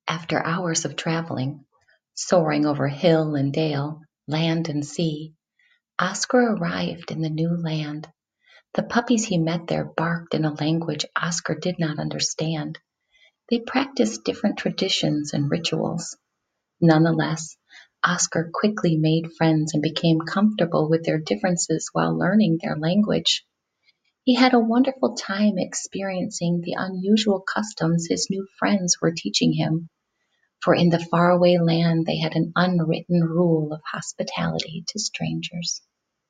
After hours of traveling, soaring over hill and dale, land and sea, Oscar arrived in the new land. The puppies he met there barked in a language Oscar did not understand. They practiced different traditions and rituals. Nonetheless, Oscar quickly made friends and became comfortable with their differences while learning their language. He had a wonderful time experiencing the unusual customs his new friends were teaching him, for in the faraway land they had an unwritten rule of hospitality to strangers.